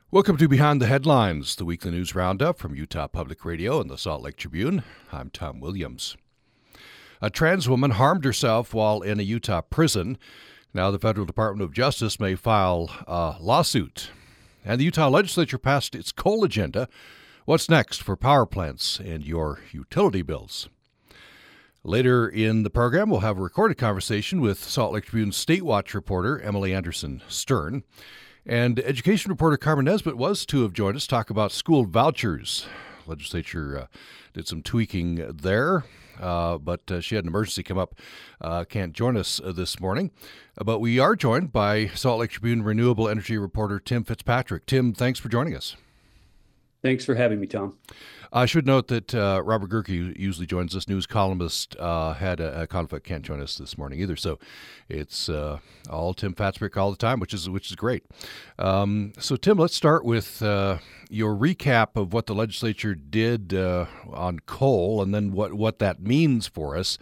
Welcome to Behind the Headlines, the weekly news roundup from Utah Public Radio and the Salt Lake Tribune. I'm Tom Williams. A trans woman harmed herself while in a Utah prison. Now the Federal Department of Justice may file a lawsuit. And the Utah legislature passed its coal agenda. What's next for power plants and your utility bills? Later in the program, we'll have a recorded conversation with Salt Lake Tribune State Watch reporter Emily Anderson Stern. And education reporter Carmen Nesbitt was to have joined us to talk about school vouchers. Legislature did some tweaking there, but she had an emergency come up. Can't join us this morning. But we are joined by Salt Lake Tribune renewable energy reporter Tim Fitzpatrick. Tim, thanks for joining us. Thanks for having me, Tom. I should note that Robert Gerke, who usually joins us, news columnist, had a conflict, can't join us this morning either. So it's all Tim Fitzpatrick all the time, which is great. So Tim, let's start with your recap of what the legislature did on coal, and then what that means for us.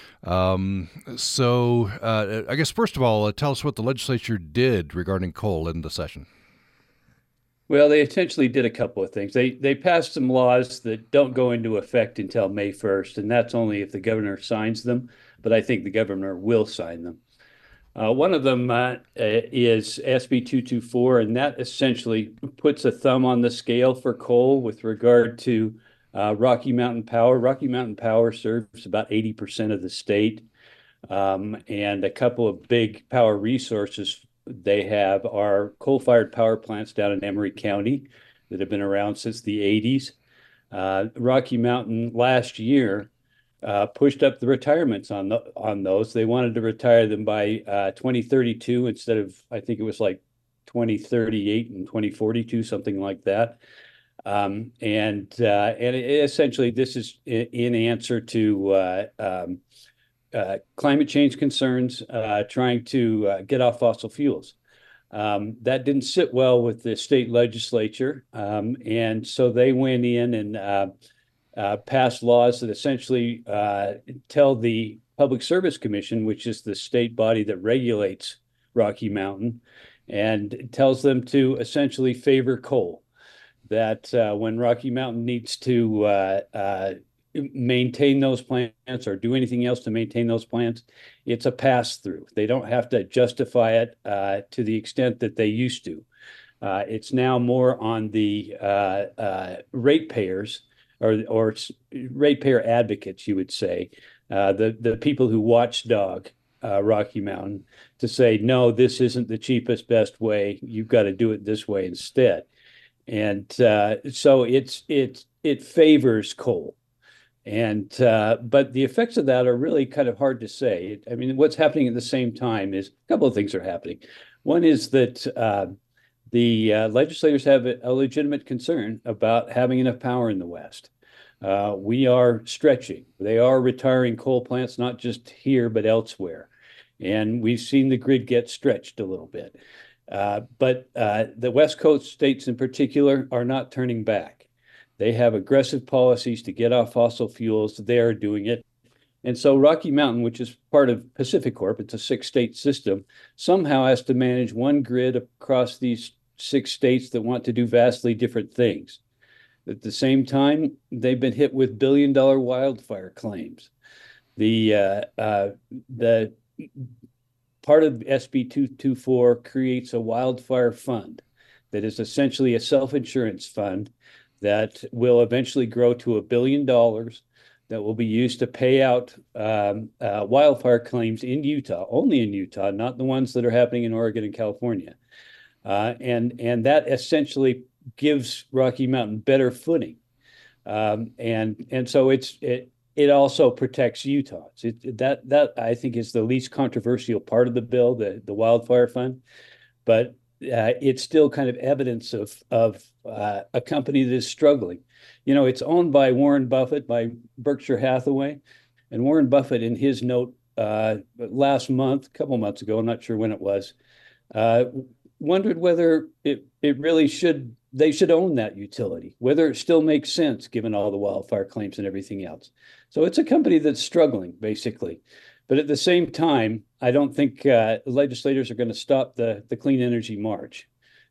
So I guess first of all, tell us what the legislature did regarding coal in the session. Well, they essentially did a couple of things. They passed some laws that don't go into effect until May 1st, and that's only if the governor signs them, but I think the governor will sign them. One of them is SB 224, and that essentially puts a thumb on the scale for coal with regard to Rocky Mountain Power. Rocky Mountain Power serves about 80% of the state, and a couple of big power resources they have are coal-fired power plants down in Emery County that have been around since the 80s. Rocky Mountain last year pushed up the retirements on those. They wanted to retire them by 2032 instead of, I think it was like 2038 and 2042, something like that. And essentially, this is in answer to climate change concerns, trying to get off fossil fuels. That didn't sit well with the state legislature, and so they went in and passed laws that essentially tell the Public Service Commission, which is the state body that regulates Rocky Mountain, and tells them to essentially favor coal. That when Rocky Mountain needs to maintain those plants or do anything else to maintain those plants, it's a pass-through. They don't have to justify it to the extent that they used to. It's now more on the ratepayers or ratepayer advocates, you would say, the people who watchdog Rocky Mountain to say, no, this isn't the cheapest, best way. You've got to do it this way instead. And so it favors coal. And but the effects of that are really kind of hard to say. I mean, what's happening at the same time is a couple of things are happening. One is that the legislators have a legitimate concern about having enough power in the West. We are stretching. They are retiring coal plants, not just here, but elsewhere. And we've seen the grid get stretched a little bit. But the West Coast states in particular are not turning back. They have aggressive policies to get off fossil fuels. They are doing it. And so Rocky Mountain, which is part of PacifiCorp, it's a 6-state system, somehow has to manage one grid across these 6 states that want to do vastly different things. At the same time, they've been hit with billion-dollar wildfire claims. The part of SB 224 creates a wildfire fund that is essentially a self-insurance fund that will eventually grow to $1 billion that will be used to pay out wildfire claims in Utah, only in Utah, not the ones that are happening in Oregon and California. And that essentially gives Rocky Mountain better footing. And so it also protects Utah. That I think is the least controversial part of the bill, the wildfire fund. But it's still kind of evidence of a company that is struggling. You know, it's owned by Warren Buffett, by Berkshire Hathaway, and Warren Buffett, in his note last month, a couple months ago, I'm not sure when it was, wondered whether they should own that utility, whether it still makes sense given all the wildfire claims and everything else. So it's a company that's struggling, basically. But at the same time, I don't think legislators are going to stop the clean energy march.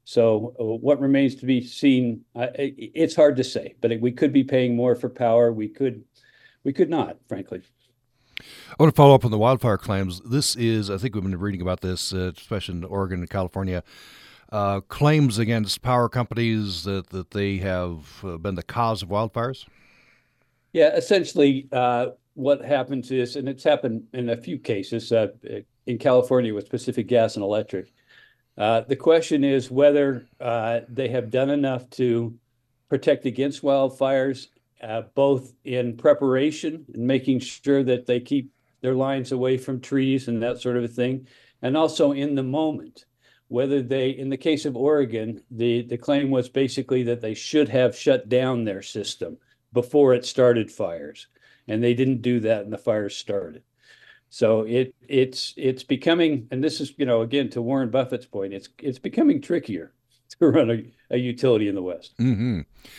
So what remains to be seen, it's hard to say, but we could be paying more for power. We could not, frankly. I want to follow up on the wildfire claims. This is, I think we've been reading about this, especially in Oregon and California, claims against power companies that they have been the cause of wildfires. Yeah, essentially, what happens is, and it's happened in a few cases in California with Pacific Gas and Electric. The question is whether they have done enough to protect against wildfires, both in preparation and making sure that they keep their lines away from trees and that sort of a thing, and also in the moment. Whether they, in the case of Oregon, the claim was basically that they should have shut down their system before it started fires, and they didn't do that, and the fires started. So it's becoming, and this is, again, to Warren Buffett's point, it's becoming trickier to run a utility in the West. Mm-hmm.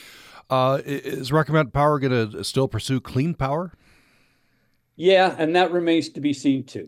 Is Rocky Mountain Power going to still pursue clean power? Yeah, and that remains to be seen too.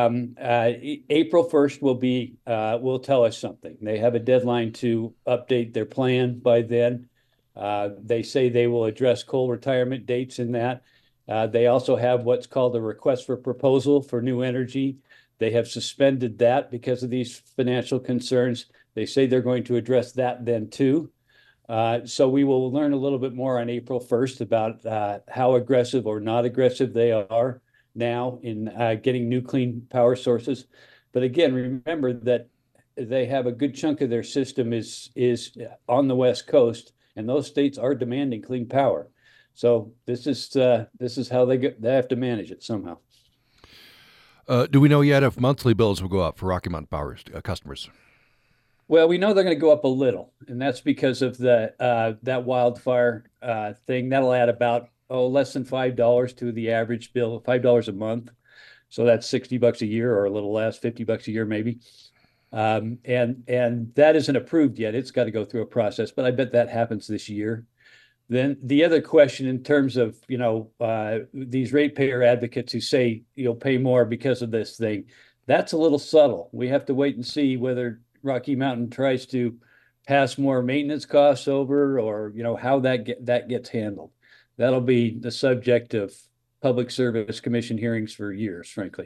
April 1st will tell us something. They have a deadline to update their plan by then. They say they will address coal retirement dates in that. They also have what's called a request for proposal for new energy. They have suspended that because of these financial concerns. They say they're going to address that then too. So we will learn a little bit more on April 1st about how aggressive or not aggressive they are now in getting new clean power sources. But again, remember that they have a good chunk of their system is on the West Coast, and those states are demanding clean power. So this is how they have to manage it somehow. Do we know yet if monthly bills will go up for Rocky Mountain Power customers? Well, we know they're going to go up a little, and that's because of that wildfire thing. That'll add about less than $5 to the average bill, $5 a month. So that's $60 a year, or a little less, $50 a year maybe. And that isn't approved yet. It's got to go through a process, but I bet that happens this year. Then the other question in terms of, these ratepayer advocates who say you'll pay more because of this thing, that's a little subtle. We have to wait and see whether Rocky Mountain tries to pass more maintenance costs over, or, how that gets handled. That'll be the subject of Public Service Commission hearings for years, frankly.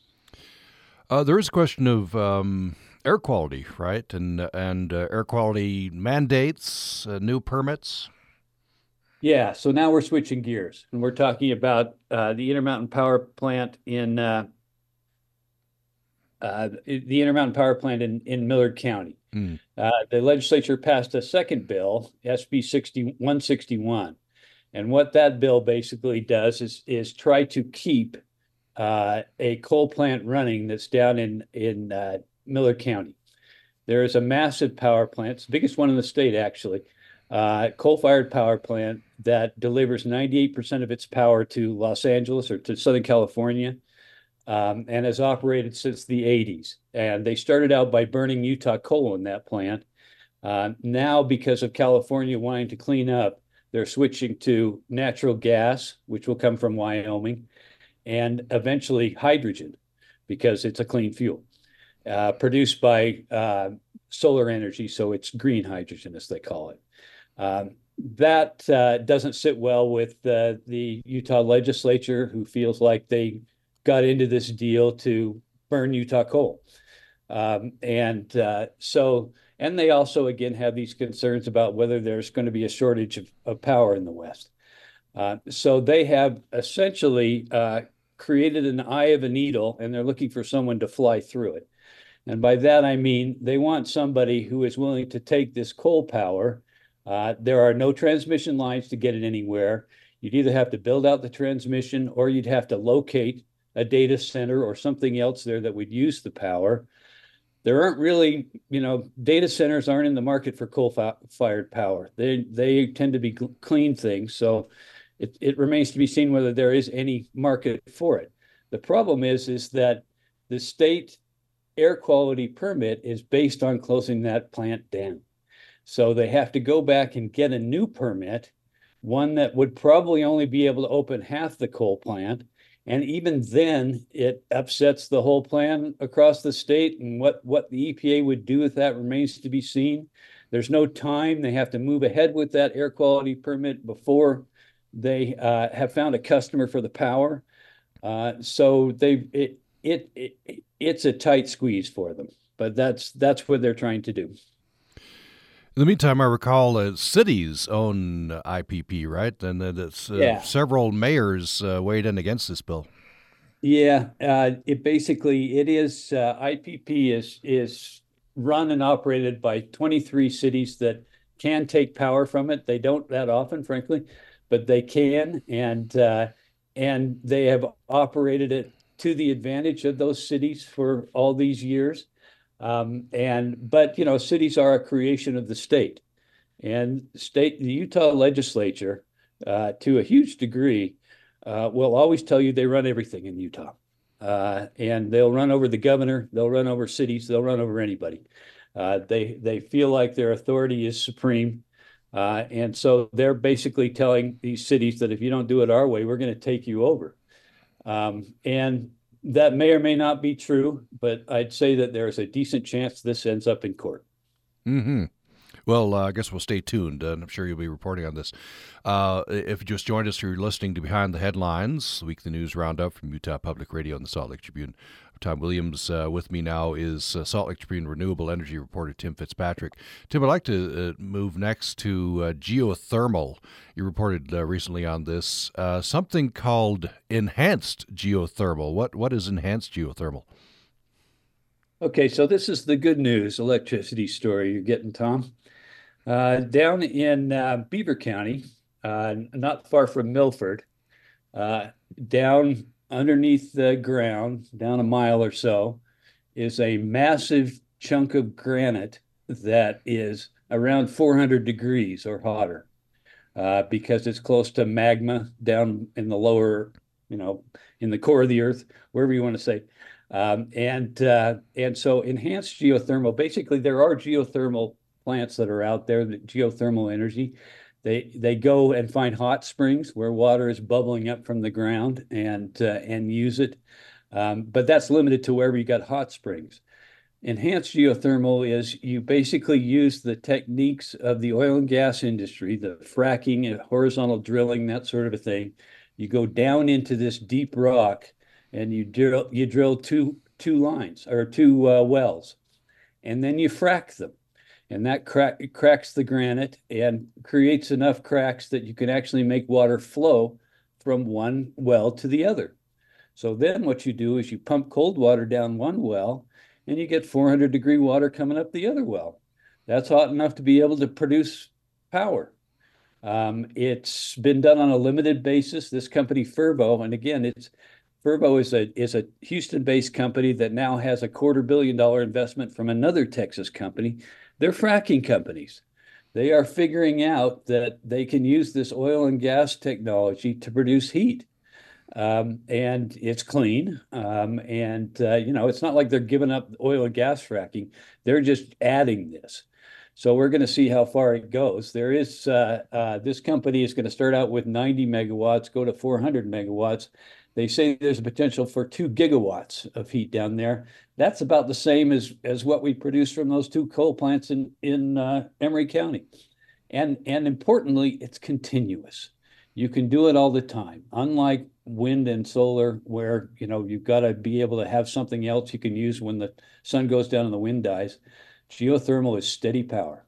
There is a question of air quality, right? And air quality mandates, new permits. Yeah, so now we're switching gears, and we're talking about the Intermountain Power Plant in Millard County. The legislature passed a second bill, SB 161, and what that bill basically does is try to keep a coal plant running that's down in Millard County. There is a massive power plant, it's the biggest one in the state actually. Coal-fired power plant that delivers 98% of its power to Los Angeles or to Southern California, and has operated since the 80s. And they started out by burning Utah coal in that plant. Now, because of California wanting to clean up, they're switching to natural gas, which will come from Wyoming, and eventually hydrogen, because it's a clean fuel, produced by solar energy. So it's green hydrogen, as they call it. That doesn't sit well with the Utah legislature, who feels like they got into this deal to burn Utah coal. And they also, again, have these concerns about whether there's going to be a shortage of power in the West. So they have essentially created an eye of a needle, and they're looking for someone to fly through it. And by that, I mean, they want somebody who is willing to take this coal power. There are no transmission lines to get it anywhere. You'd either have to build out the transmission, or you'd have to locate a data center or something else there that would use the power. There aren't really, data centers aren't in the market for coal-fired power. They tend to be clean things. So it remains to be seen whether there is any market for it. The problem is that the state air quality permit is based on closing that plant down. So they have to go back and get a new permit, one that would probably only be able to open half the coal plant, And even then, it upsets the whole plan across the state. And what the EPA would do with that remains to be seen. There's no time. They have to move ahead with that air quality permit before they have found a customer for the power. So it's a tight squeeze for them. But that's what they're trying to do. In the meantime, I recall cities own IPP, right? And several mayors weighed in against this bill. Yeah, it is IPP is run and operated by 23 cities that can take power from it. They don't that often, frankly, but they can, and they have operated it to the advantage of those cities for all these years. But cities are a creation of the state, and the Utah legislature, to a huge degree, will always tell you they run everything in Utah. And they'll run over the governor, they'll run over cities, they'll run over anybody. They feel like their authority is supreme. And so they're basically telling these cities that if you don't do it our way, we're going to take you over. And that may or may not be true, but I'd say that there's a decent chance this ends up in court. Mm-hmm. Well, I guess we'll stay tuned, and I'm sure you'll be reporting on this. If you just joined us, you're listening to Behind the Headlines, the weekly news roundup from Utah Public Radio and the Salt Lake Tribune. Tom Williams with me now is Salt Lake Tribune renewable energy reporter Tim Fitzpatrick. Tim, I'd like to move next to geothermal. You reported recently on this, something called enhanced geothermal. What is enhanced geothermal? Okay, so this is the good news electricity story you're getting, Tom. Down in Beaver County, not far from Milford, down underneath the ground, down a mile or so, is a massive chunk of granite that is around 400 degrees or hotter, because it's close to magma down in the lower, in the core of the earth, wherever you want to say. And so enhanced geothermal, basically there are geothermal plants that are out there, that geothermal energy. They go and find hot springs where water is bubbling up from the ground and use it. But that's limited to wherever you got hot springs. Enhanced geothermal is you basically use the techniques of the oil and gas industry, the fracking, horizontal drilling, that sort of a thing. You go down into this deep rock and you drill two lines or two wells, and then you frack them. And that cracks the granite and creates enough cracks that you can actually make water flow from one well to the other. So then what you do is you pump cold water down one well and you get 400-degree water coming up the other well. That's hot enough to be able to produce power. It's been done on a limited basis. This company, Fervo, and again, Fervo is a Houston-based company that now has a $250 million investment from another Texas company. They're fracking companies. They are figuring out that they can use this oil and gas technology to produce heat. And it's clean. It's not like they're giving up oil and gas fracking. They're just adding this. So we're going to see how far it goes. There is this company is going to start out with 90 megawatts, go to 400 megawatts. They say there's a potential for 2 gigawatts of heat down there. That's about the same as what we produce from those 2 coal plants in Emery County. And importantly, it's continuous. You can do it all the time. Unlike wind and solar, where you've got to be able to have something else you can use when the sun goes down and the wind dies. Geothermal is steady power.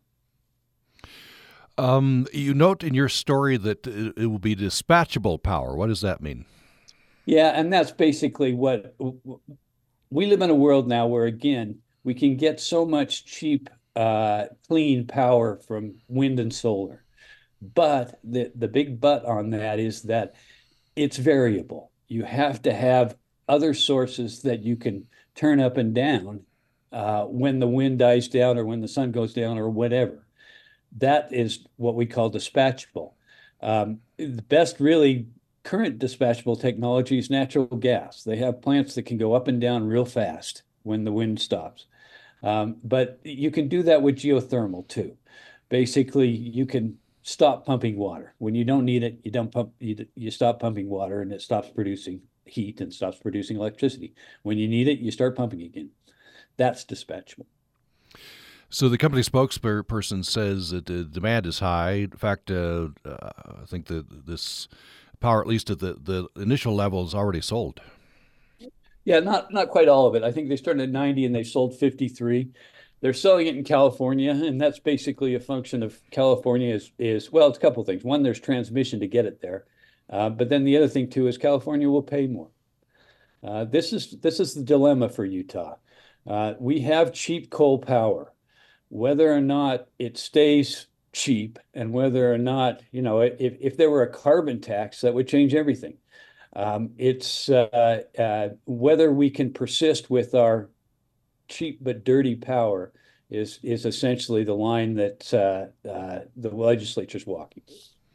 You note in your story that it will be dispatchable power. What does that mean? Yeah, and that's basically what we live in a world now where, again, we can get so much cheap, clean power from wind and solar. But the big but on that is that it's variable. You have to have other sources that you can turn up and down when the wind dies down or when the sun goes down or whatever. That is what we call dispatchable. The best really current dispatchable technology is natural gas. They have plants that can go up and down real fast when the wind stops. But you can do that with geothermal too. Basically, you can stop pumping water. When you don't need it, you don't pump. You stop pumping water and it stops producing heat and stops producing electricity. When you need it, you start pumping again. That's dispatchable. So the company spokesperson says that the demand is high. In fact, I think that this power, at least at the initial level, is already sold. Yeah, not quite all of it. I think they started at 90 and they sold 53. They're selling it in California, and that's basically a function of California is well, it's a couple of things. One, there's transmission to get it there, but then the other thing too is California will pay more. This is the dilemma for Utah. We have cheap coal power. Whether or not it stays cheap and whether or not, if there were a carbon tax, that would change everything. It's whether we can persist with our cheap but dirty power is essentially the line that the legislature's walking.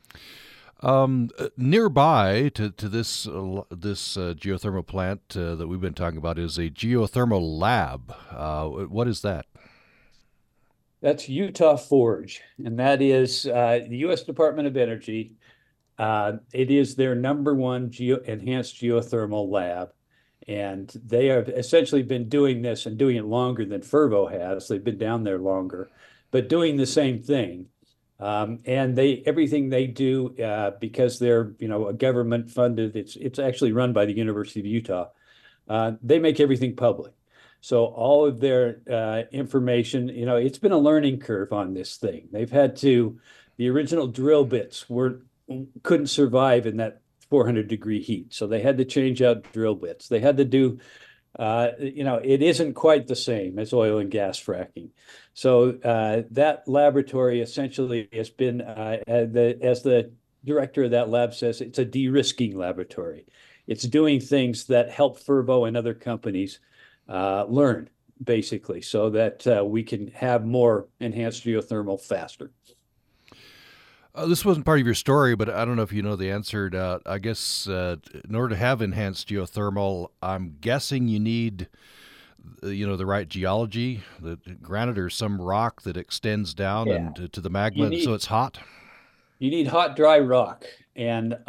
Nearby to this geothermal plant that we've been talking about is a geothermal lab. What is that? That's Utah Forge, and that is the U.S. Department of Energy. It is their number one enhanced geothermal lab, and they have essentially been doing this and doing it longer than Fervo has. They've been down there longer, but doing the same thing. And everything they do, because they're a government funded, it's actually run by the University of Utah. They make everything public. So all of their information, it's been a learning curve on this thing. The original drill bits couldn't survive in that 400-degree heat. So they had to change out drill bits. They had to do, it isn't quite the same as oil and gas fracking. So that laboratory essentially has been, as the director of that lab says, it's a de-risking laboratory. It's doing things that help Fervo and other companies learn, basically, so that we can have more enhanced geothermal faster. This wasn't part of your story, but I don't know if you know the answer. I guess in order to have enhanced geothermal, I'm guessing you need, the right geology, the granite or some rock that extends down and to the magma, so it's hot. You need hot, dry rock, and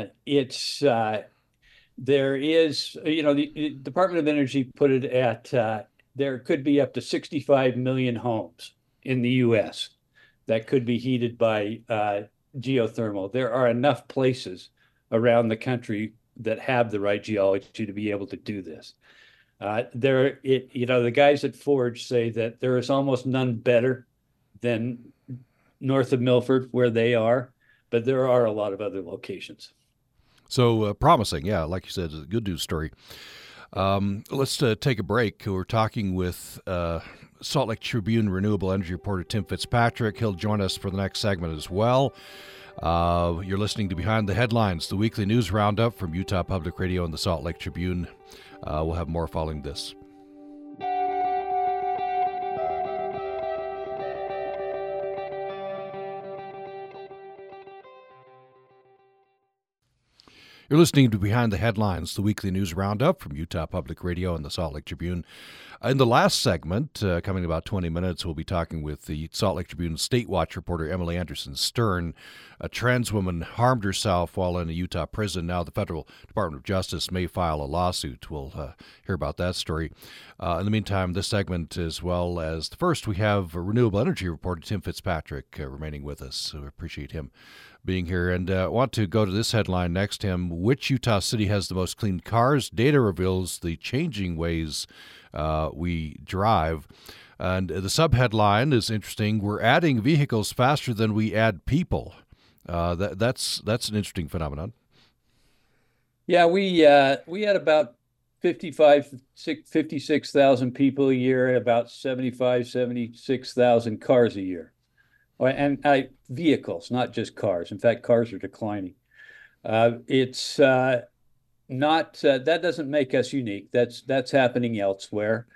there is, the Department of Energy put it at there could be up to 65 million homes in the U.S. that could be heated by geothermal. There are enough places around the country that have the right geology to be able to do this. The guys at Forge say that there is almost none better than north of Milford, where they are, but there are a lot of other locations. So promising, yeah, like you said, it's a good news story. Let's take a break. We're talking with Salt Lake Tribune renewable energy reporter Tim Fitzpatrick. He'll join us for the next segment as well. You're listening to Behind the Headlines, the weekly news roundup from Utah Public Radio and the Salt Lake Tribune. We'll have more following this. You're listening to Behind the Headlines, the weekly news roundup from Utah Public Radio and the Salt Lake Tribune. In the last segment, coming in about 20 minutes, we'll be talking with the Salt Lake Tribune State Watch reporter Emily Anderson Stern. A trans woman harmed herself while in a Utah prison. Now the Federal Department of Justice may file a lawsuit. We'll hear about that story. In the meantime, this segment, as well as the first, we have a renewable energy reporter Tim Fitzpatrick remaining with us. So we appreciate him being here. And I want to go to this headline next, Tim. Which Utah city has the most clean cars? Data reveals the changing ways we drive. And the subheadline is interesting. We're adding vehicles faster than we add people. That's an interesting phenomenon. Yeah, we had about 56,000 people a year and about 76,000 cars a year. And vehicles, not just cars. In fact, cars are declining. It's not that doesn't make us unique. That's happening elsewhere.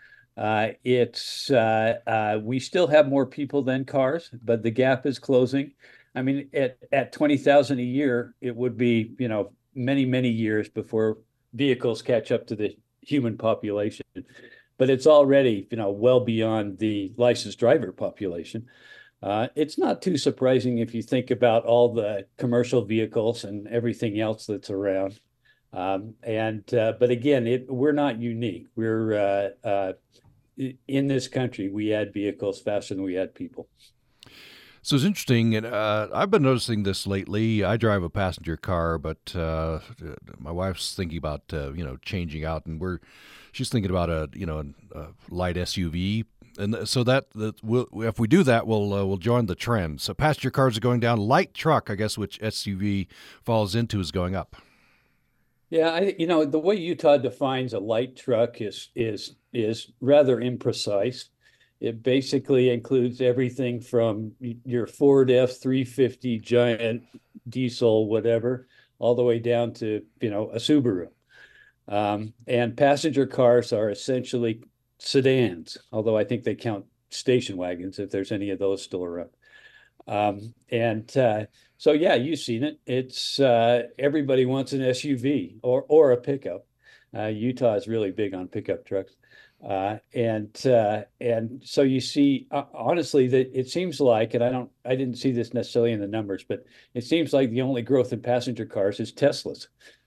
We still have more people than cars, but the gap is closing. I mean, at 20,000 a year, it would be many, many years before vehicles catch up to the human population. But it's already well beyond the licensed driver population. It's not too surprising if you think about all the commercial vehicles and everything else that's around. But again, we're not unique. We're in this country, we add vehicles faster than we add people. So it's interesting, and I've been noticing this lately. I drive a passenger car, but my wife's thinking about changing out, and she's thinking about a light SUV, and so if we do that, we'll join the trend. So passenger cars are going down, light truck, I guess, which SUV falls into, is going up. Yeah, the way Utah defines a light truck is rather imprecise. It basically includes everything from your Ford F-350 giant diesel, whatever, all the way down to, a Subaru. And passenger cars are essentially sedans, although I think they count station wagons if there's any of those still around. So yeah, you've seen it. It's everybody wants an SUV or a pickup. Utah is really big on pickup trucks. And so you see, honestly, that it seems like, and I didn't see this necessarily in the numbers, but it seems like the only growth in passenger cars is Teslas.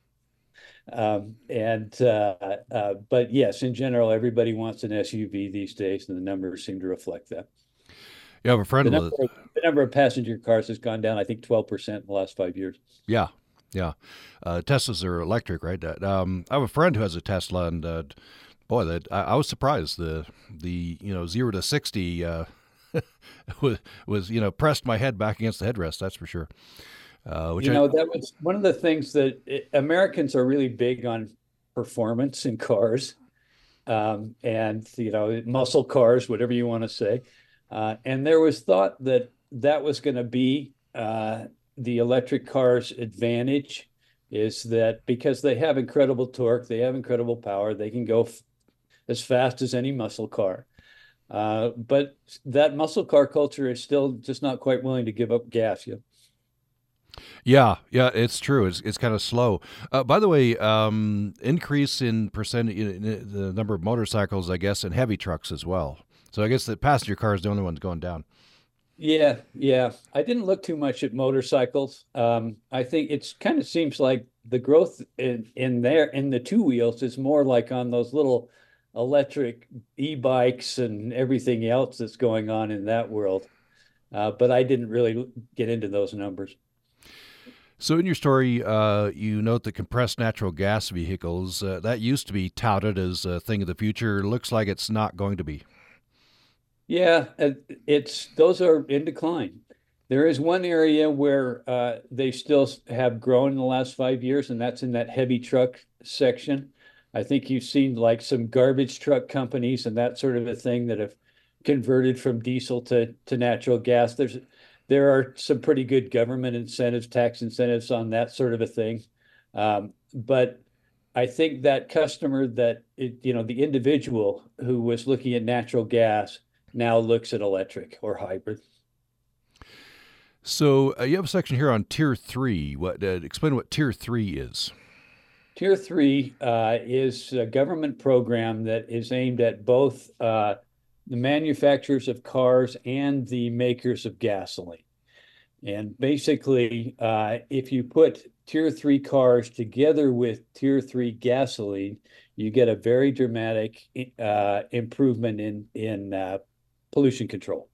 But yes, in general, everybody wants an SUV these days, and the numbers seem to reflect that. You have a friend The number of passenger cars has gone down, I think, 12% in the last 5 years. Yeah, yeah. Teslas are electric, right? I have a friend who has a Tesla, and boy, I was surprised. The 0 to 60 was pressed my head back against the headrest. That's for sure. That was one of the things that Americans are really big on performance in cars, and muscle cars, whatever you want to say. And there was thought that was going to be the electric car's advantage, is that because they have incredible torque, they have incredible power, they can go as fast as any muscle car. But that muscle car culture is still just not quite willing to give up gas yet. Yeah, it's true. It's kind of slow. By the way, increase in the number of motorcycles, I guess, and heavy trucks as well. So I guess the passenger car is the only one going down. Yeah, yeah. I didn't look too much at motorcycles. I think it's kind of seems like the growth in the two wheels is more like on those little electric e-bikes and everything else that's going on in that world. But I didn't really get into those numbers. So in your story, you note that compressed natural gas vehicles, that used to be touted as a thing of the future. Looks like it's not going to be. Yeah, those are in decline. There is one area where they still have grown in the last 5 years, and that's in that heavy truck section. I think you've seen like some garbage truck companies and that sort of a thing that have converted from diesel to natural gas. There are some pretty good government incentives, tax incentives on that sort of a thing. But I think that customer the individual who was looking at natural gas now looks at electric or hybrid. So you have a section here on Tier 3. Explain what Tier 3 is. Tier 3 is a government program that is aimed at both the manufacturers of cars and the makers of gasoline. And basically, if you put Tier 3 cars together with Tier 3 gasoline, you get a very dramatic improvement in pollution control.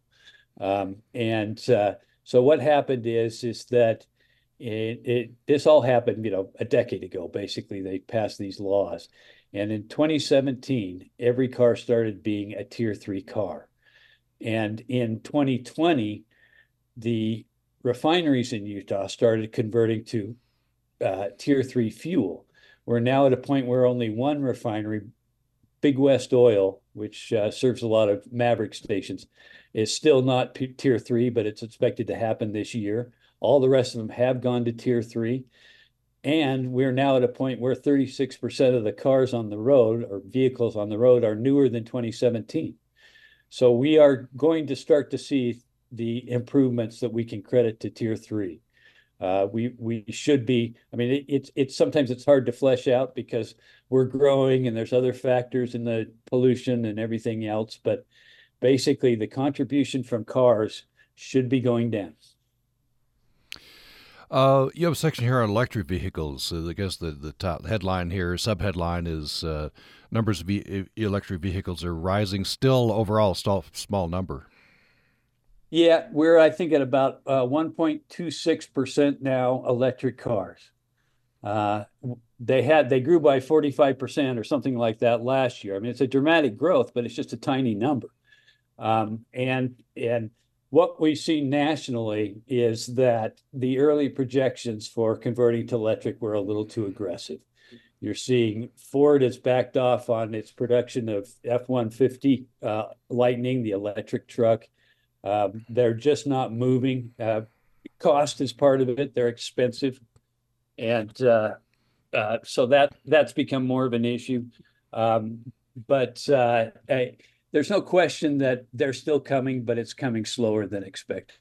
So what happened is that this all happened, a decade ago. Basically, they passed these laws. And in 2017, every car started being a Tier 3 car. And in 2020, the refineries in Utah started converting to Tier 3 fuel. We're now at a point where only one refinery, Big West Oil, which serves a lot of Maverick stations, is still not Tier 3, but it's expected to happen this year. All the rest of them have gone to Tier 3. And we're now at a point where 36% of the cars on the road or vehicles on the road are newer than 2017. So we are going to start to see the improvements that we can credit to Tier 3. We should be. I mean, it's sometimes it's hard to flesh out because we're growing and there's other factors in the pollution and everything else. But basically, the contribution from cars should be going down. You have a section here on electric vehicles. I guess the top headline here, subheadline is numbers of electric vehicles are rising. Still, overall, small number. Yeah, we're I think at about 1.26% now electric cars. Uh, they grew by 45% or something like that last year. I mean, it's a dramatic growth, but it's just a tiny number. And what we've seen nationally is that the early projections for converting to electric were a little too aggressive. You're seeing Ford has backed off on its production of F-150 Lightning, the electric truck. They're just not moving. Cost is part of it. They're expensive. And so that's become more of an issue. But there's no question that they're still coming, but it's coming slower than expected.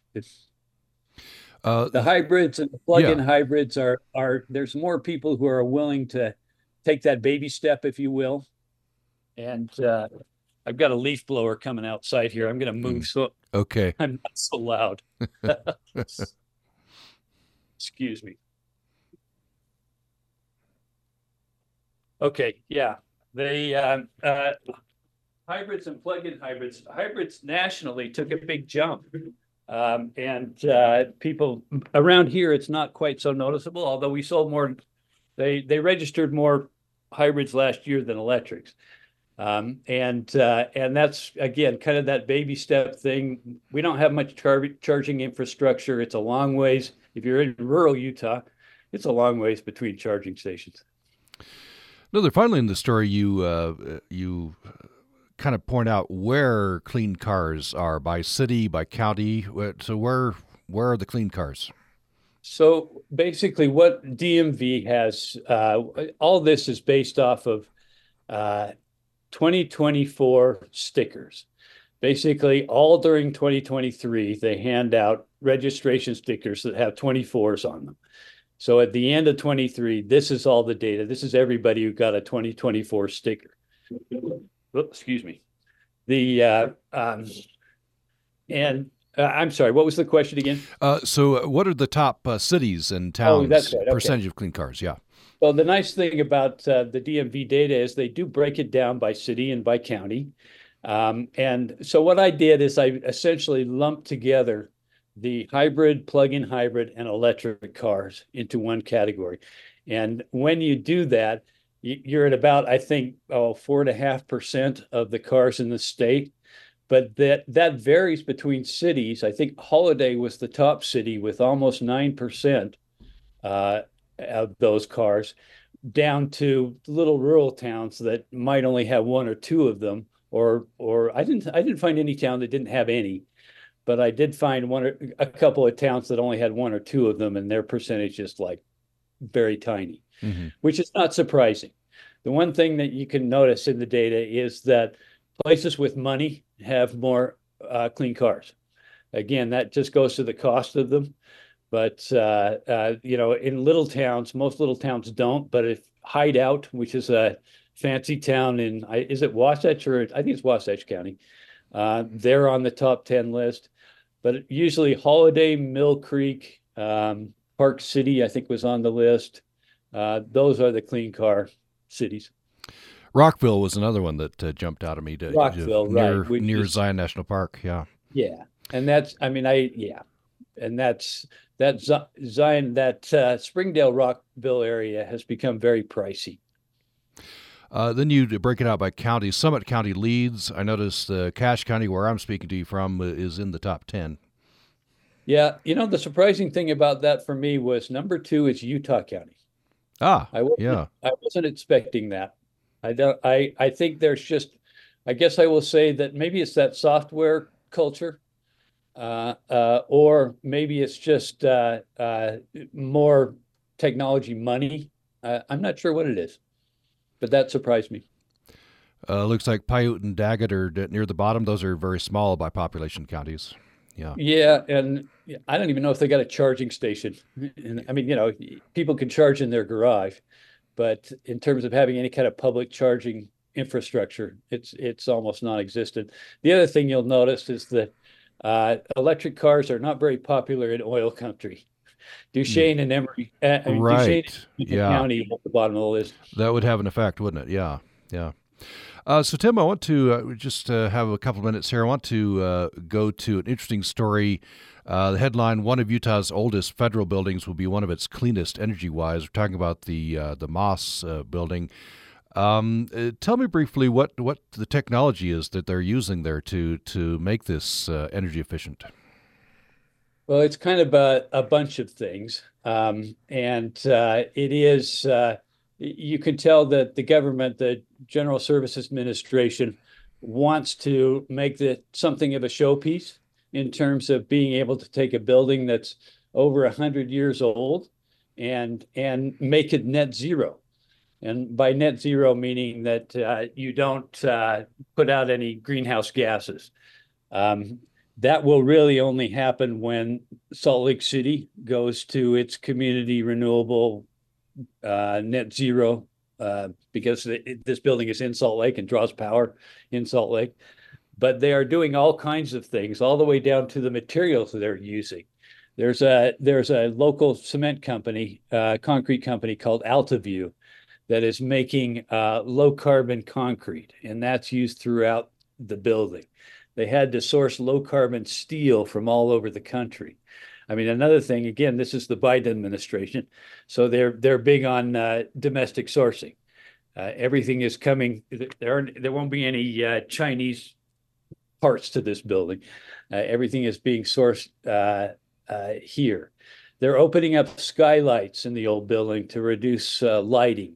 The hybrids and the plug-in hybrids are there's more people who are willing to take that baby step, if you will. And I've got a leaf blower coming outside here. I'm going to move so okay. I'm not so loud. Excuse me. Okay, yeah. They hybrids and plug-in hybrids nationally took a big jump. And people around here, it's not quite so noticeable, although we sold more. They registered more hybrids last year than electrics. And that's, again, kind of that baby step thing. We don't have much charging infrastructure. It's a long ways. If you're in rural Utah, it's a long ways between charging stations. No, finally in the story, you kind of point out where clean cars are by city, by county. So where are the clean cars? So basically, what DMV has, all this is based off of 2024 stickers. Basically, all during 2023, they hand out registration stickers that have 24s on them. So at the end of 23, this is all the data. This is everybody who got a 2024 sticker. Oh, excuse me. I'm sorry, what was the question again? So what are the top cities and towns that's right. Okay. Percentage of clean cars? Yeah. Well, the nice thing about the DMV data is they do break it down by city and by county. And so what I did is I essentially lumped together the hybrid, plug-in hybrid, and electric cars into one category. And when you do that, you're at about, I think, 4.5% of the cars in the state. But that varies between cities. I think Holiday was the top city with almost 9% of those cars, down to little rural towns that might only have one or two of them. Or I didn't find any town that didn't have any. But I did find a couple of towns that only had one or two of them, and their percentage is like very tiny, which is not surprising. The one thing that you can notice in the data is that places with money have more clean cars. Again, that just goes to the cost of them. But in little towns, most little towns don't. But if Hideout, which is a fancy town is it Wasatch, or I think it's Wasatch County, they're on the top 10 list. But usually Holiday, Mill Creek, Park City, I think was on the list. Those are the clean car cities. Rockville was another one that jumped out at me. Rockville, right. Near Zion National Park, yeah. Yeah, and that's, and that's Zion, that Springdale, Rockville area has become very pricey. Then you break it out by county. Summit County leads. I noticed Cache County, where I'm speaking to you from, is in the top 10. Yeah, the surprising thing about that for me was number 2 is Utah County. I wasn't expecting that. I think there's just, I guess I will say that maybe it's that software culture, or maybe it's just more technology money. I'm not sure what it is. But that surprised me. Looks like Paiute and Daggett are near the bottom. Those are very small by population counties. Yeah. Yeah, and I don't even know if they got a charging station. And I mean, people can charge in their garage, but in terms of having any kind of public charging infrastructure, it's almost non-existent. The other thing you'll notice is that electric cars are not very popular in oil country. Duchesne and Emory, Duchesne Right. and the Yeah. county at the bottom of the list. That would have an effect, wouldn't it? Yeah. Yeah. So, Tim, I want to just have a couple of minutes here. I want to go to an interesting story. The headline: One of Utah's oldest federal buildings will be one of its cleanest energy-wise. We're talking about the Moss building. Tell me briefly what the technology is that they're using there to make this energy efficient. Well, it's kind of a bunch of things. And it is, you can tell that the government, the General Services Administration, wants to make something of a showpiece in terms of being able to take a building that's over 100 years old and make it net zero. And by net zero, meaning that you don't put out any greenhouse gases. That will really only happen when Salt Lake City goes to its community renewable net zero, because this building is in Salt Lake and draws power in Salt Lake. But they are doing all kinds of things, all the way down to the materials that they're using. There's a local cement company, concrete company called AltaView, that is making low carbon concrete, and that's used throughout the building. They had to source low carbon steel from all over the country. I mean, another thing, again, this is the Biden administration, so they're big on domestic sourcing. Everything is coming. There won't be any Chinese parts to this building. Everything is being sourced here. They're opening up skylights in the old building to reduce lighting.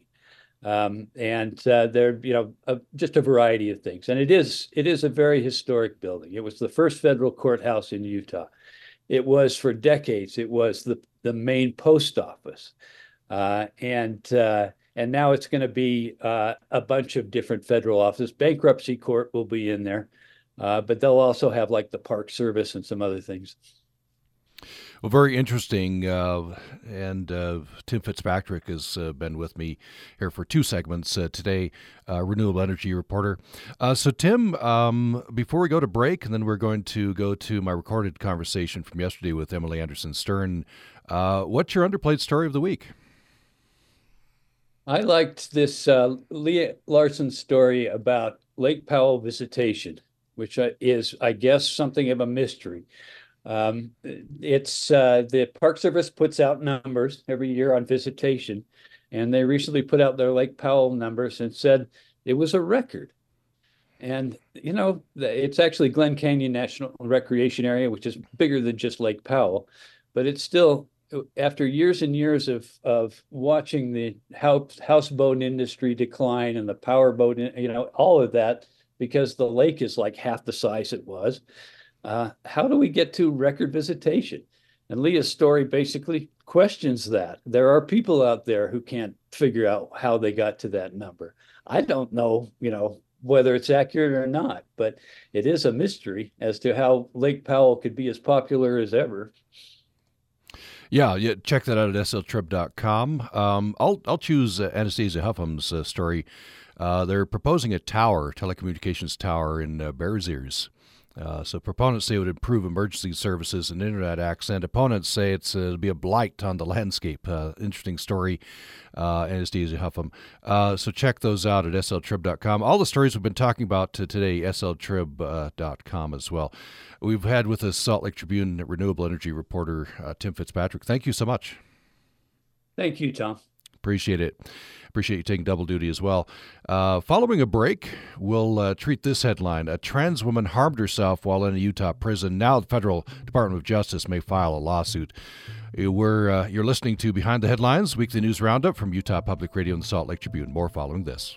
And they're, just a variety of things. And it is a very historic building. It was the first federal courthouse in Utah. It was for decades. It was the main post office. And now it's going to be a bunch of different federal offices. Bankruptcy court will be in there, but they'll also have like the Park Service and some other things. Well, very interesting. And Tim Fitzpatrick has been with me here for two segments today, renewable energy reporter. So, Tim, before we go to break, and then we're going to go to my recorded conversation from yesterday with Emily Anderson Stern, what's your underplayed story of the week? I liked this Leah Larson story about Lake Powell visitation, which is, I guess, something of a mystery. It's the Park Service puts out numbers every year on visitation, and they recently put out their Lake Powell numbers and said it was a record. And it's actually Glen Canyon National Recreation Area, which is bigger than just Lake Powell, but it's still, after years and years of watching the houseboat industry decline and the powerboat, all of that, because the lake is like half the size it was. How do we get to record visitation? And Leah's story basically questions that. There are people out there who can't figure out how they got to that number. I don't know, whether it's accurate or not, but it is a mystery as to how Lake Powell could be as popular as ever. Yeah, check that out at sltrib.com. I'll choose Anastasia Huffam's story. They're proposing a telecommunications tower in Bears Ears. So proponents say it would improve emergency services and internet access. Opponents say it'll be a blight on the landscape. Interesting story, Anastasia Huffam. So check those out at sltrib.com. All the stories we've been talking about today, sltrib.com as well. We've had with us Salt Lake Tribune renewable energy reporter Tim Fitzpatrick. Thank you so much. Thank you, Tom. Appreciate it. Appreciate you taking double duty as well. Following a break, we'll treat this headline. A trans woman harmed herself while in a Utah prison. Now the Federal Department of Justice may file a lawsuit. You're listening to Behind the Headlines, weekly news roundup from Utah Public Radio and the Salt Lake Tribune. More following this.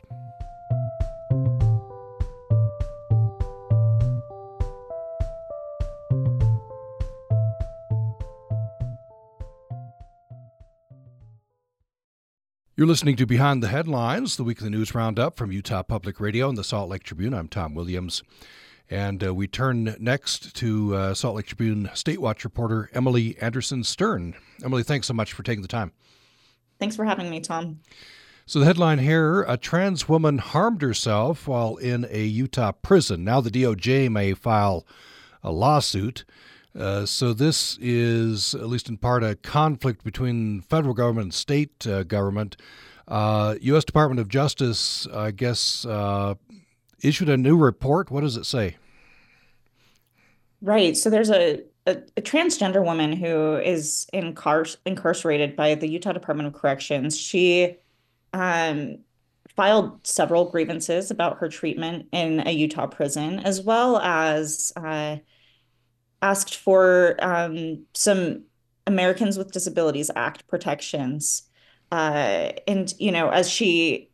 You're listening to Behind the Headlines, the weekly news roundup from Utah Public Radio and the Salt Lake Tribune. I'm Tom Williams. And we turn next to Salt Lake Tribune State Watch reporter Emily Anderson Stern. Emily, thanks so much for taking the time. Thanks for having me, Tom. So the headline here, a trans woman harmed herself while in a Utah prison. Now the DOJ may file a lawsuit. So this is, at least in part, a conflict between federal government and state government. U.S. Department of Justice, I guess, issued a new report. What does it say? Right. So there's a transgender woman who is incarcerated by the Utah Department of Corrections. She um, filed several grievances about her treatment in a Utah prison, as well as asked for some Americans with Disabilities Act protections. And, as she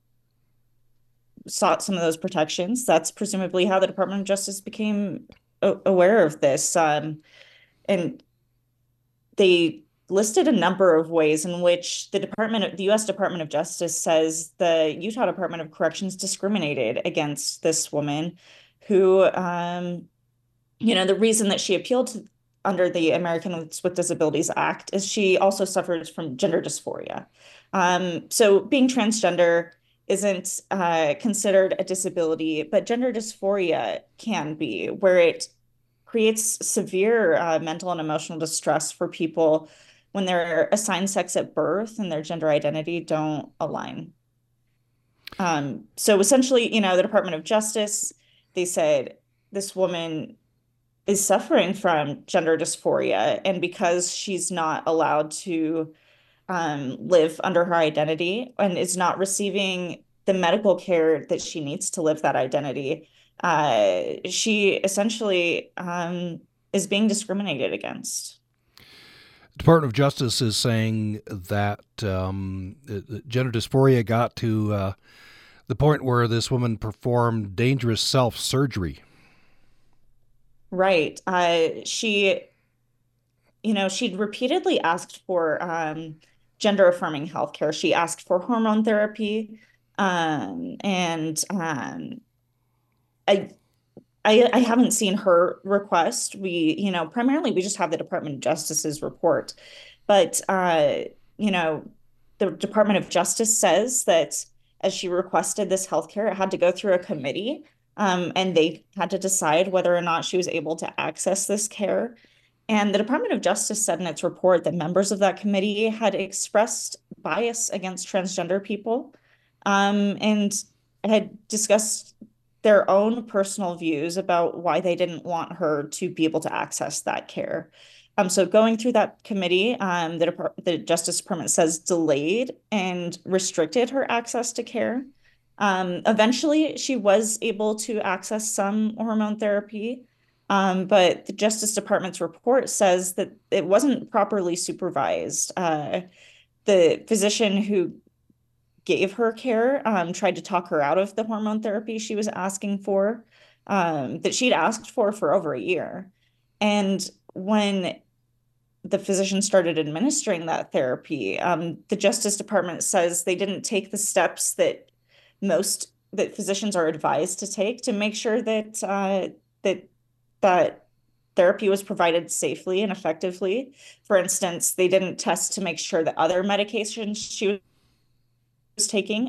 sought some of those protections, that's presumably how the Department of Justice became aware of this. And they listed a number of ways in which the U.S. Department of Justice says the Utah Department of Corrections discriminated against this woman who, the reason that she appealed under the Americans with Disabilities Act is she also suffers from gender dysphoria. So being transgender isn't considered a disability, but gender dysphoria can be, where it creates severe mental and emotional distress for people when they're assigned sex at birth and their gender identity don't align. So essentially, the Department of Justice, they said this woman is suffering from gender dysphoria, and because she's not allowed to live under her identity and is not receiving the medical care that she needs to live that identity, she essentially is being discriminated against. The Department of Justice is saying that gender dysphoria got to the point where this woman performed dangerous self-surgery. Right. She'd repeatedly asked for gender affirming healthcare. She asked for hormone therapy. And I haven't seen her request. Primarily we just have the Department of Justice's report. But, the Department of Justice says that as she requested this healthcare, it had to go through a committee. And they had to decide whether or not she was able to access this care. And the Department of Justice said in its report that members of that committee had expressed bias against transgender people, and had discussed their own personal views about why they didn't want her to be able to access that care. So going through that committee, the Justice Department says delayed and restricted her access to care. Eventually, she was able to access some hormone therapy, but the Justice Department's report says that it wasn't properly supervised. The physician who gave her care tried to talk her out of the hormone therapy she was asking for, that she'd asked for over a year. And when the physician started administering that therapy, the Justice Department says they didn't take the steps that physicians are advised to take to make sure that that therapy was provided safely and effectively. For instance, they didn't test to make sure that other medications she was taking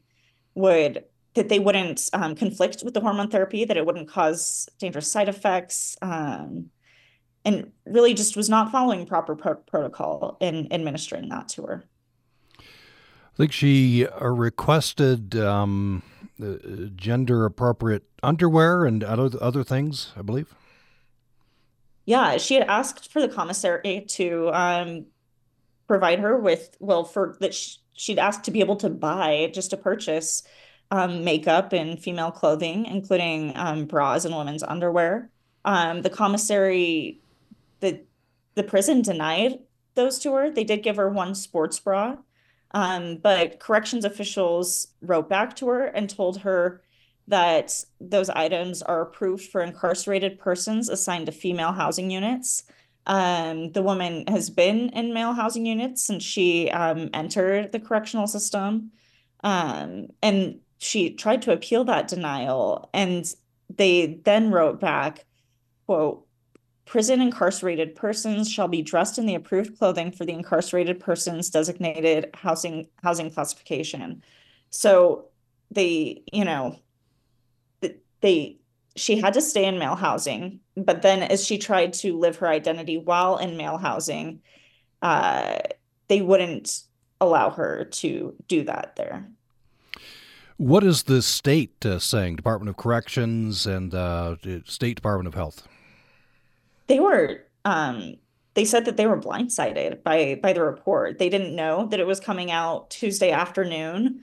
they wouldn't conflict with the hormone therapy, that it wouldn't cause dangerous side effects, and really just was not following proper protocol in administering that to her. I think she requested gender-appropriate underwear and other things, I believe. Yeah, she had asked for the commissary to provide her with, she'd asked to be able to buy, just to purchase makeup and female clothing, including bras and women's underwear. The commissary, the prison denied those to her. They did give her one sports bra. But corrections officials wrote back to her and told her that those items are approved for incarcerated persons assigned to female housing units. The woman has been in male housing units since she entered the correctional system. And she tried to appeal that denial. And they then wrote back, quote, "Prison incarcerated persons shall be dressed in the approved clothing for the incarcerated persons designated housing classification." So she had to stay in male housing, but then as she tried to live her identity while in male housing, they wouldn't allow her to do that there. What is the state saying? Department of Corrections and State Department of Health? They were they said that they were blindsided by the report. They didn't know that it was coming out Tuesday afternoon.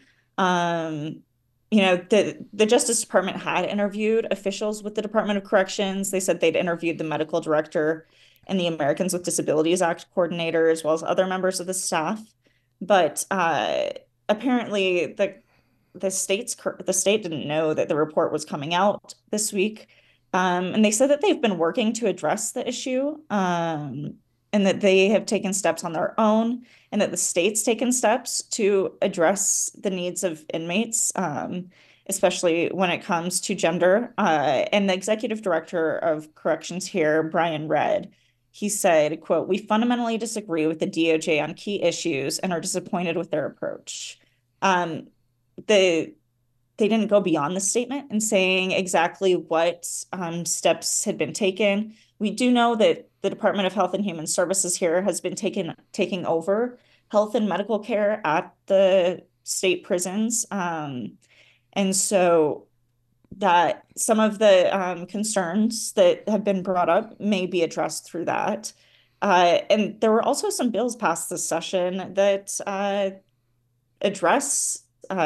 The Justice Department had interviewed officials with the Department of Corrections. They said they'd interviewed the medical director and the Americans with Disabilities Act coordinator, as well as other members of the staff. But apparently the state didn't know that the report was coming out this week. And they said that they've been working to address the issue, and that they have taken steps on their own, and that the state's taken steps to address the needs of inmates, especially when it comes to gender. And the executive director of corrections here, Brian Redd, he said, quote, "We fundamentally disagree with the DOJ on key issues and are disappointed with their approach." They didn't go beyond the statement in saying exactly what steps had been taken. We do know that the Department of Health and Human Services here has been taking over health and medical care at the state prisons. And so that some of the concerns that have been brought up may be addressed through that. And there were also some bills passed this session that address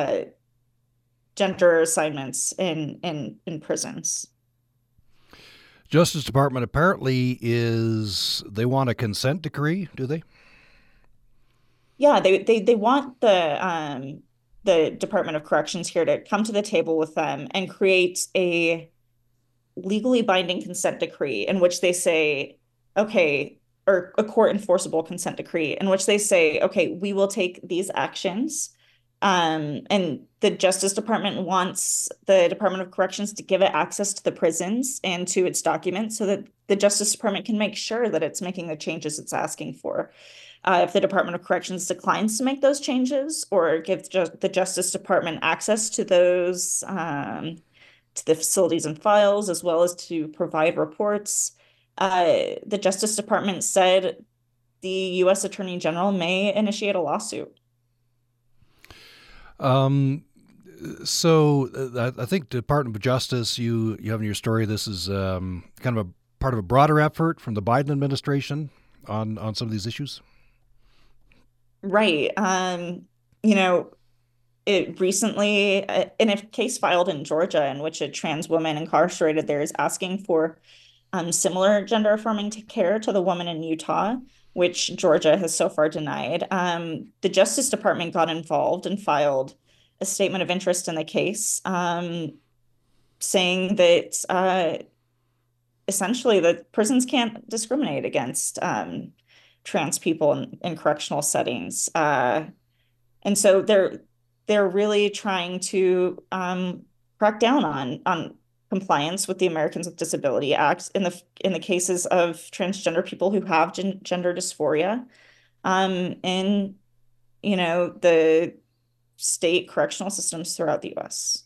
gender assignments in prisons. Justice Department apparently they want a consent decree, do they? Yeah, they want the Department of Corrections here to come to the table with them and create a legally binding consent decree in which they say, okay, or a court enforceable consent decree in which they say, okay, we will take these actions. And the Justice Department wants the Department of Corrections to give it access to the prisons and to its documents so that the Justice Department can make sure that it's making the changes it's asking for. If the Department of Corrections declines to make those changes or give the Justice Department access to those, to the facilities and files, as well as to provide reports, the Justice Department said the U.S. Attorney General may initiate a lawsuit. So I think Department of Justice, you have in your story, this is kind of a part of a broader effort from the Biden administration on some of these issues. Right. It recently, in a case filed in Georgia in which a trans woman incarcerated there is asking for similar gender affirming care to the woman in Utah, which Georgia has so far denied. The Justice Department got involved and filed a statement of interest in the case, saying that essentially that prisons can't discriminate against trans people in correctional settings. And so they're really trying to crack down on compliance with the Americans with Disability Act in the cases of transgender people who have gender dysphoria, in the state correctional systems throughout the U.S.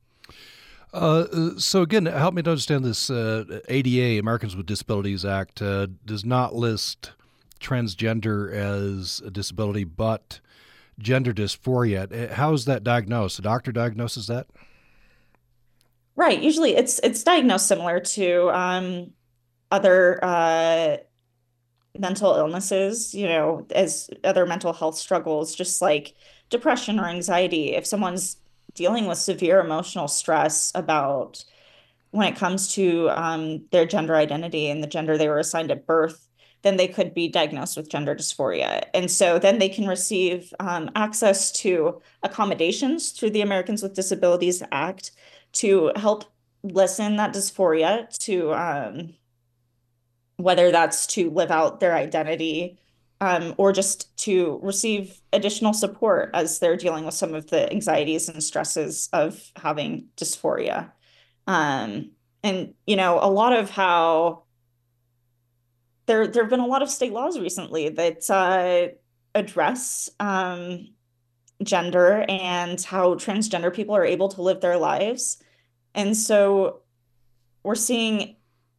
So again, help me to understand this. ADA, Americans with Disabilities Act, does not list transgender as a disability, but gender dysphoria. How is that diagnosed? The doctor diagnoses that? Right. Usually it's diagnosed similar to other mental illnesses, as other mental health struggles, just like depression or anxiety. If someone's dealing with severe emotional stress about when it comes to their gender identity and the gender they were assigned at birth, then they could be diagnosed with gender dysphoria. And so then they can receive access to accommodations through the Americans with Disabilities Act to help lessen that dysphoria, to whether that's to live out their identity or just to receive additional support as they're dealing with some of the anxieties and stresses of having dysphoria. And, a lot of how there have been a lot of state laws recently that address gender and how transgender people are able to live their lives. And so we're seeing,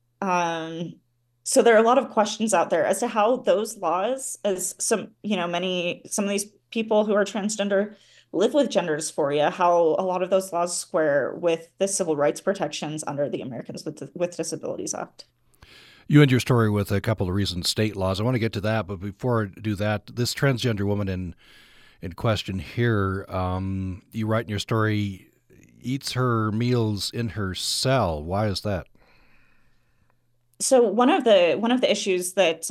so there are a lot of questions out there as to how those laws, as some of these people who are transgender live with gender dysphoria, how a lot of those laws square with the civil rights protections under the Americans with Disabilities Act. You end your story with a couple of recent state laws. I want to get to that, but before I do that, this transgender woman in question here, you write in your story, eats her meals in her cell. Why is that? So one of the issues that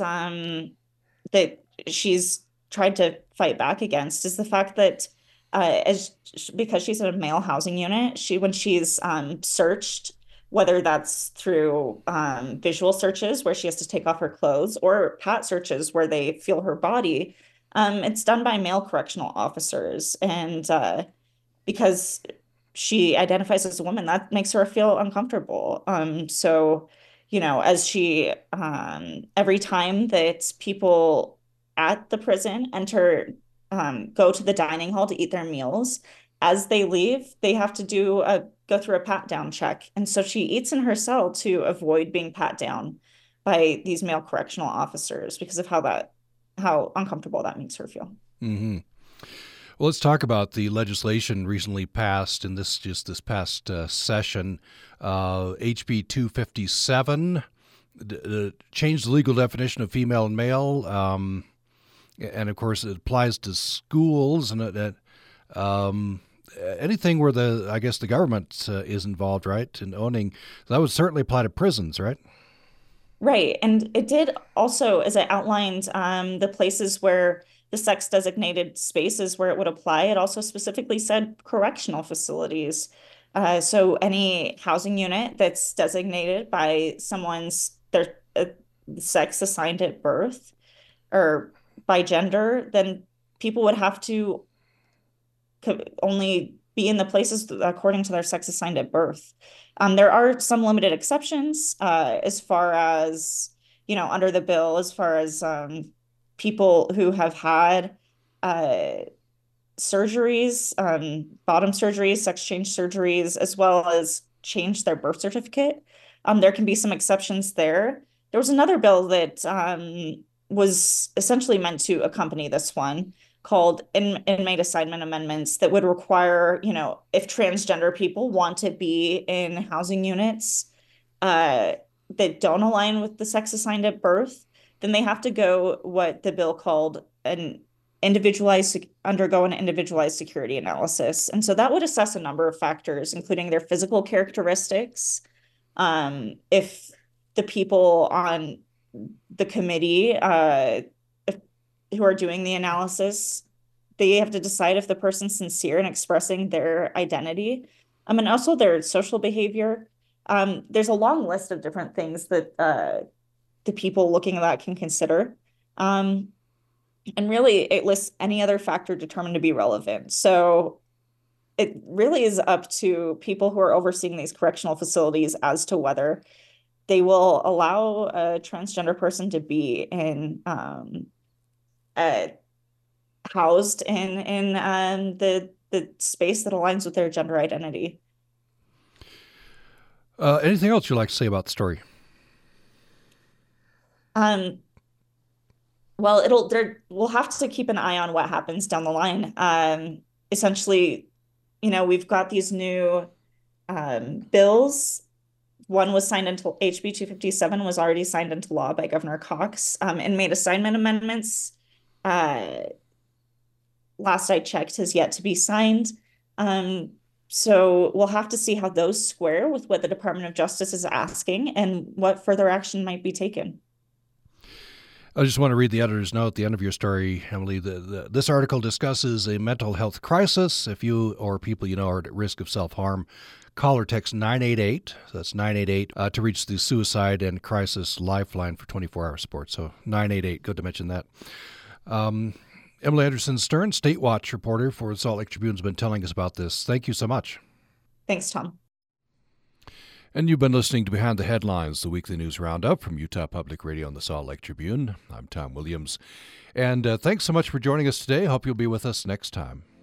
that she's tried to fight back against is the fact that because she's in a male housing unit, when she's searched, whether that's through visual searches where she has to take off her clothes or pat searches where they feel her body, it's done by male correctional officers. And because she identifies as a woman, that makes her feel uncomfortable. So, as she, every time that people at the prison go to the dining hall to eat their meals, as they leave, they have to go through a pat down check. And so she eats in her cell to avoid being pat down by these male correctional officers because of how uncomfortable that makes her feel. Mm-hmm. Well, let's talk about the legislation recently passed in this past session. HB 257 changed the legal definition of female and male, and of course it applies to schools and anything where the government is involved, right, in owning. That would certainly apply to prisons, right? Right, and it did also, as it outlined, the places where the sex designated spaces where it would apply. It also specifically said correctional facilities. So any housing unit that's designated by their sex assigned at birth or by gender, then people would have to only be in the places according to their sex assigned at birth. There are some limited exceptions as far as, under the bill, as far as people who have had surgeries, bottom surgeries, sex change surgeries, as well as changed their birth certificate. There can be some exceptions there. There was another bill that was essentially meant to accompany this one called inmate assignment amendments that would require, if transgender people want to be in housing units that don't align with the sex assigned at birth, then they have to go what the bill called undergo an individualized security analysis. And so that would assess a number of factors, including their physical characteristics. If the people on the committee who are doing the analysis, they have to decide if the person's sincere in expressing their identity, and also their social behavior. There's a long list of different things that the people looking at that can consider. And really, it lists any other factor determined to be relevant. So it really is up to people who are overseeing these correctional facilities as to whether they will allow a transgender person to be housed in the space that aligns with their gender identity. Anything else you'd like to say about the story? Well, we'll have to keep an eye on what happens down the line. Essentially, we've got these new bills. One was signed into HB 257 was already signed into law by Governor Cox. Inmate assignment amendments, last I checked, has yet to be signed. So we'll have to see how those square with what the Department of Justice is asking and what further action might be taken. I just want to read the editor's note at the end of your story, Emily. This article discusses a mental health crisis. If you or people you know are at risk of self-harm, call or text 988, so that's 988, to reach the Suicide and Crisis Lifeline for 24-hour support. So 988, good to mention that. Emily Anderson-Stern, State Watch reporter for the Salt Lake Tribune, has been telling us about this. Thank you so much. Thanks, Tom. And you've been listening to Behind the Headlines, the weekly news roundup from Utah Public Radio and the Salt Lake Tribune. I'm Tom Williams. And thanks so much for joining us today. Hope you'll be with us next time.